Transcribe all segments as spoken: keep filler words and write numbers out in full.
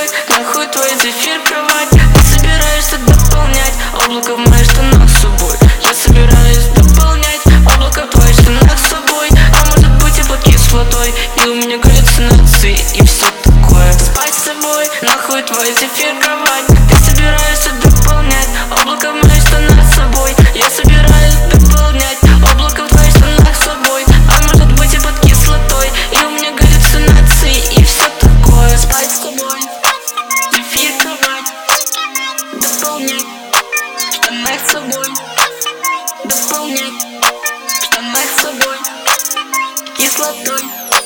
тобой, нахуй твой зефир кровать. Ты собираешься дополнять облако в моих штанах с собой. Я собираюсь дополнять облако в твоих штанах с собой. А может быть я под кислотой, и у меня галлюцинации и все такое. Спать с собой, нахуй твой зефир кровать. Ты собираешься дополнять облако в моих штанах с собой. Я собираюсь дополнять облако в твоих штанах с собой. А может быть я под кислотой, и у меня галлюцинации и все такое. Спать с тобой, зефир кровать. Дополнять в штанах с собой. Дополнять в штанах с собой кислотой.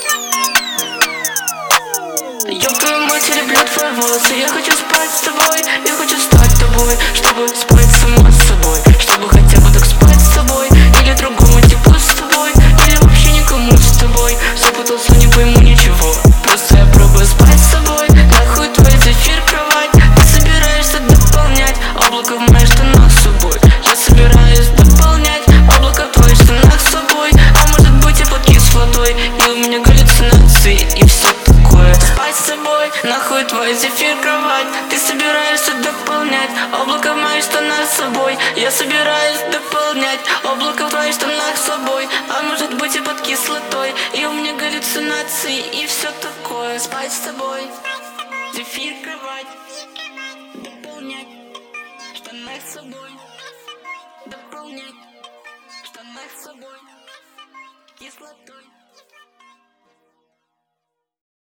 Ёб твою мать, я люблю твои волосы. Я хочу спать с тобой, я хочу стать тобой, чтобы спать сама с собой, чтобы хотя бы так спать с тобой. Или другому типу с тобой, или вообще никому с тобой. Запутался, не пойму ничего, просто я пробую спать с тобой. Нахуй твой зефир кровать. Ты собираешься дополнять облако в моих штанах с собой. Я собираюсь дополнять облако в твоих штанах с собой. А может быть я под кислотой, и у меня галлюцинации и все такое. Спать с собой, нахуй твой зефир кровать. Ты собираешься дополнять облако в моих штанах с собой. Я собираюсь дополнять облако в твоих штанах с собой. А может быть я под кислотой, и у меня галлюцинации и все такое. Спать с тобой, зефир кровать. Дополнять в штанах с собой. Дополнять в штанах с собой кислотой.